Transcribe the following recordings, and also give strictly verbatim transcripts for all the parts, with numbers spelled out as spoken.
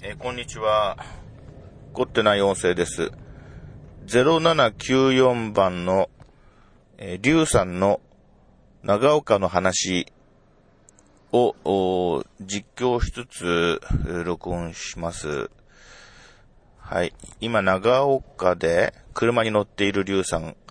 えー、こんにちは。凝ってない音声です。ゼロななきゅうよんばんの、えー、リュウさんの長岡の話を実況しつつ録音します。はい。今長岡で車に乗っているリュウさん。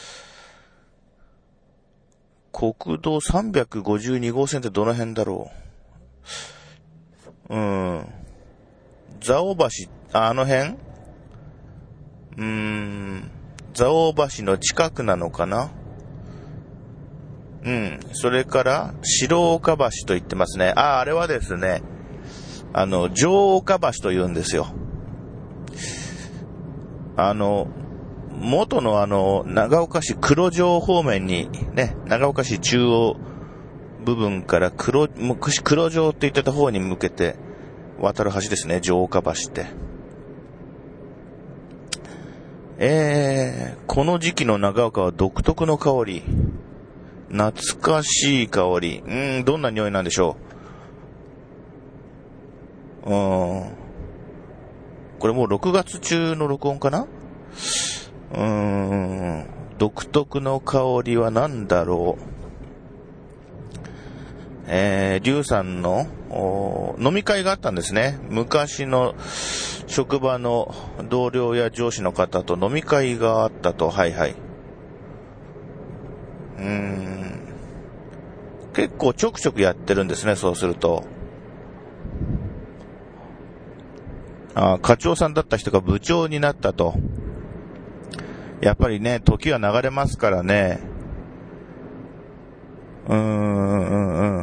国道さんびゃくごじゅうにごうせんってどの辺だろう。うん。蔵王橋、あ、あの辺うーん。蔵王橋の近くなのかな。うん。それから、白岡橋と言ってますね。あ、あれはですね、あの、城岡橋と言うんですよ。あの、元のあの、長岡市黒城方面に、ね、長岡市中央部分から黒、黒城って言ってた方に向けて渡る橋ですね、城岡橋って。えー、この時期の長岡は独特の香り。懐かしい香り。うーん、どんな匂いなんでしょう。うーん。これもうろくがつ中の録音かな？うーん。独特の香りは何だろう。えー、リュウさんの飲み会があったんですね。昔の職場の同僚や上司の方と飲み会があったと。はいはい。うーん。結構ちょくちょくやってるんですね、そうすると。あ、課長さんだった人が部長になったと。やっぱりね、時は流れますからね。うーん、うんうん。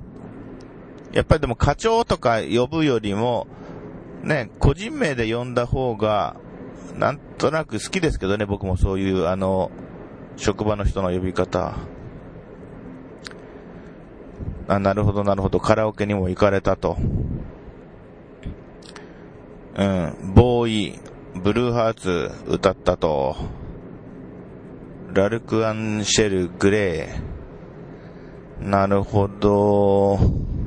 やっぱりでも課長とか呼ぶよりも、ね、個人名で呼んだ方が、なんとなく好きですけどね、僕もそういう、あの、職場の人の呼び方。あ、なるほどなるほど、カラオケにも行かれたと。うん、ボーイ、ブルーハーツ歌ったと。ラルクアンシェルグレー。なるほど。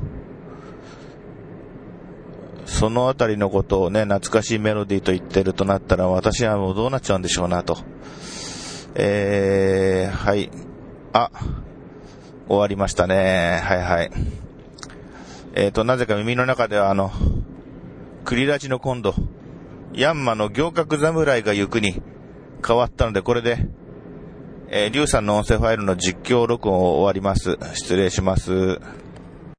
そのあたりのことをね、懐かしいメロディーと言ってるとなったら、私はもうどうなっちゃうんでしょうなと。えー、はい。あ、終わりましたね。はいはい。えーと、なぜか耳の中ではあの、クリラジの今度、ヤンマの行革侍が行くに変わったので、これで、えー、リュウさんの音声ファイルの実況録音を終わります。失礼します。